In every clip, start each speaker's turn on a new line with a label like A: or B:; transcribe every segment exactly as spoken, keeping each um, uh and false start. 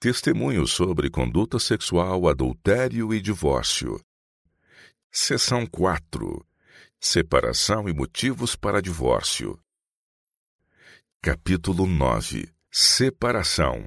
A: Testemunho sobre conduta sexual, adultério e divórcio. Seção quatro. Separação e motivos para divórcio. Capítulo nove. Separação.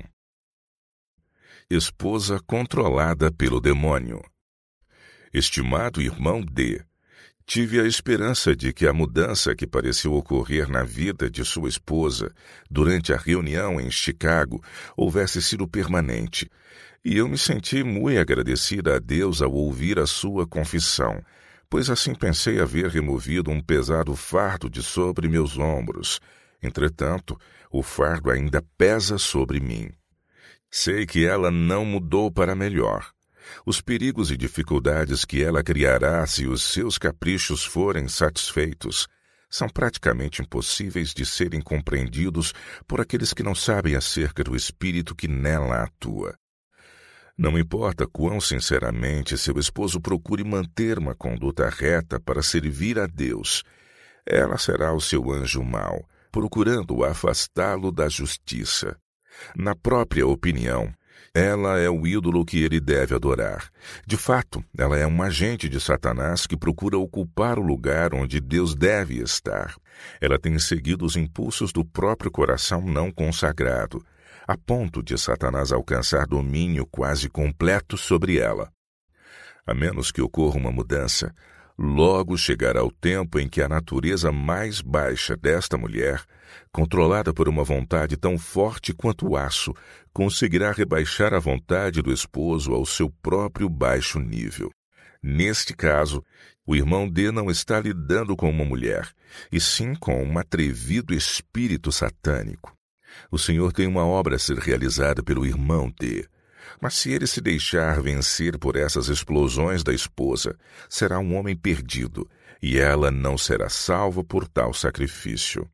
A: Esposa controlada pelo demônio. Estimado irmão D., tive a esperança de que a mudança que pareceu ocorrer na vida de sua esposa durante a reunião em Chicago houvesse sido permanente, e eu me senti muito agradecida a Deus ao ouvir a sua confissão, pois assim pensei haver removido um pesado fardo de sobre meus ombros. Entretanto, o fardo ainda pesa sobre mim. Sei que ela não mudou para melhor. Os perigos e dificuldades que ela criará se os seus caprichos forem satisfeitos são praticamente impossíveis de serem compreendidos por aqueles que não sabem acerca do espírito que nela atua. Não importa quão sinceramente seu esposo procure manter uma conduta reta para servir a Deus, ela será o seu anjo mau, procurando afastá-lo da justiça. Na própria opinião, ela é o ídolo que ele deve adorar. De fato, ela é um agente de Satanás que procura ocupar o lugar onde Deus deve estar. Ela tem seguido os impulsos do próprio coração não consagrado, a ponto de Satanás alcançar domínio quase completo sobre ela. A menos que ocorra uma mudança, logo chegará o tempo em que a natureza mais baixa desta mulher, controlada por uma vontade tão forte quanto o aço, conseguirá rebaixar a vontade do esposo ao seu próprio baixo nível. Neste caso, o irmão D não está lidando com uma mulher, e sim com um atrevido espírito satânico. O Senhor tem uma obra a ser realizada pelo irmão D. Mas se ele se deixar vencer por essas explosões da esposa, será um homem perdido, e ela não será salva por tal sacrifício.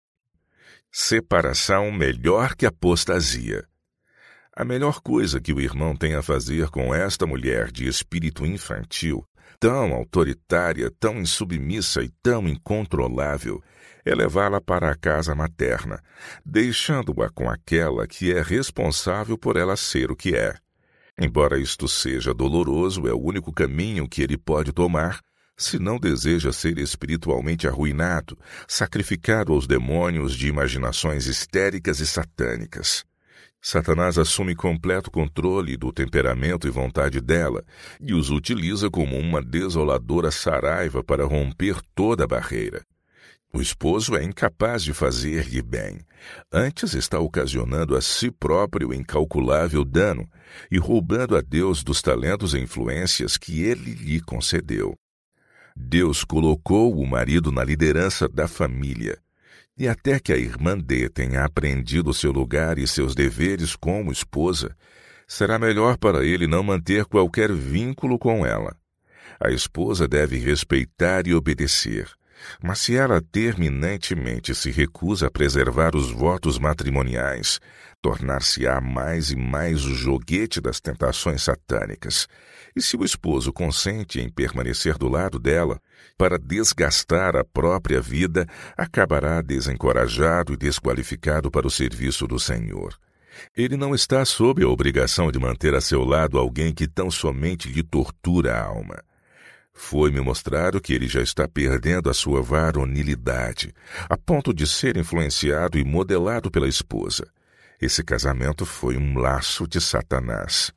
A: Separação melhor que apostasia. A melhor coisa que o irmão tem a fazer com esta mulher de espírito infantil, tão autoritária, tão insubmissa e tão incontrolável, é levá-la para a casa materna, deixando-a com aquela que é responsável por ela ser o que é. Embora isto seja doloroso, é o único caminho que ele pode tomar, se não deseja ser espiritualmente arruinado, sacrificado aos demônios de imaginações histéricas e satânicas. Satanás assume completo controle do temperamento e vontade dela e os utiliza como uma desoladora saraiva para romper toda a barreira. O esposo é incapaz de fazer-lhe bem. Antes está ocasionando a si próprio incalculável dano e roubando a Deus dos talentos e influências que ele lhe concedeu. Deus colocou o marido na liderança da família. E até que a irmã D tenha aprendido seu lugar e seus deveres como esposa, será melhor para ele não manter qualquer vínculo com ela. A esposa deve respeitar e obedecer. Mas se ela terminantemente se recusa a preservar os votos matrimoniais, tornar-se-á mais e mais o joguete das tentações satânicas. E se o esposo consente em permanecer do lado dela, para desgastar a própria vida, acabará desencorajado e desqualificado para o serviço do Senhor. Ele não está sob a obrigação de manter a seu lado alguém que tão somente lhe tortura a alma. Foi-me mostrado que ele já está perdendo a sua varonilidade, a ponto de ser influenciado e modelado pela esposa. Esse casamento foi um laço de Satanás.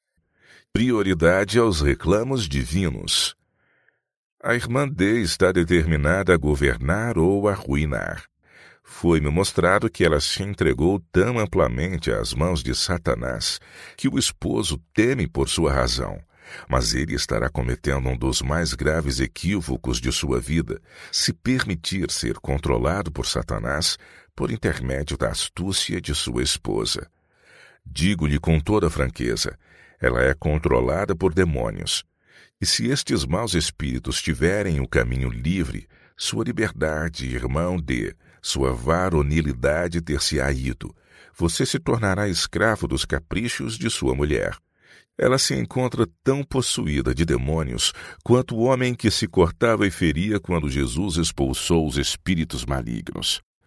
A: Prioridade aos reclamos divinos. A irmã D está determinada a governar ou a arruinar. Foi-me mostrado que ela se entregou tão amplamente às mãos de Satanás que o esposo teme por sua razão. Mas ele estará cometendo um dos mais graves equívocos de sua vida se permitir ser controlado por Satanás por intermédio da astúcia de sua esposa. Digo-lhe com toda franqueza, ela é controlada por demônios. E se estes maus espíritos tiverem o caminho livre, sua liberdade, irmão D, sua varonilidade ter-se-á ido. Você se tornará escravo dos caprichos de sua mulher. Ela se encontra tão possuída de demônios quanto o homem que se cortava e feria quando Jesus expulsou os espíritos malignos.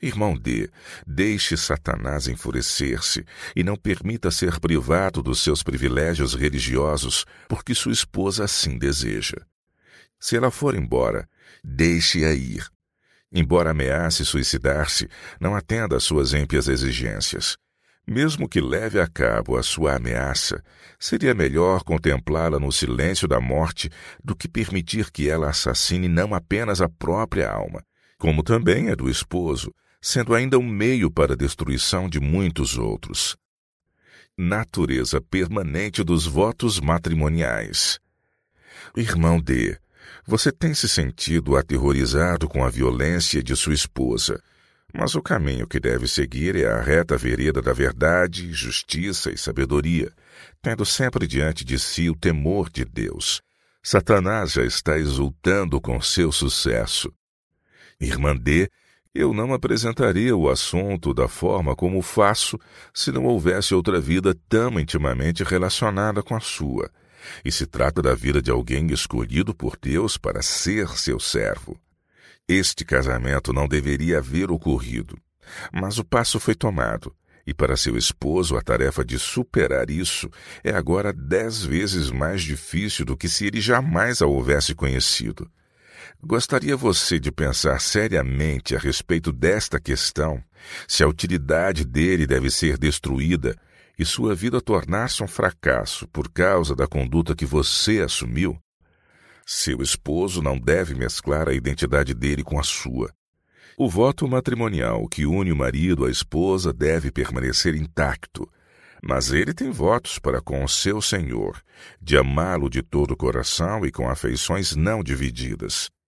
A: Irmão D, deixe Satanás enfurecer-se e não permita ser privado dos seus privilégios religiosos porque sua esposa assim deseja. Se ela for embora, deixe-a ir. Embora ameace suicidar-se, não atenda às suas ímpias exigências. Mesmo que leve a cabo a sua ameaça, seria melhor contemplá-la no silêncio da morte do que permitir que ela assassine não apenas a própria alma, como também a do esposo, sendo ainda um meio para a destruição de muitos outros. Natureza permanente dos votos matrimoniais. Irmão D, você tem se sentido aterrorizado com a violência de sua esposa, mas o caminho que deve seguir é a reta vereda da verdade, justiça e sabedoria, tendo sempre diante de si o temor de Deus. Satanás já está exultando com seu sucesso. Irmã D, eu não apresentaria o assunto da forma como faço se não houvesse outra vida tão intimamente relacionada com a sua. E se trata da vida de alguém escolhido por Deus para ser seu servo. Este casamento não deveria haver ocorrido, mas o passo foi tomado, e para seu esposo a tarefa de superar isso é agora dez vezes mais difícil do que se ele jamais a houvesse conhecido. Gostaria você de pensar seriamente a respeito desta questão, se a utilidade dele deve ser destruída e sua vida tornar-se um fracasso por causa da conduta que você assumiu? Seu esposo não deve mesclar a identidade dele com a sua. O voto matrimonial que une o marido à esposa deve permanecer intacto, mas ele tem votos para com o seu Senhor, de amá-lo de todo o coração e com afeições não divididas.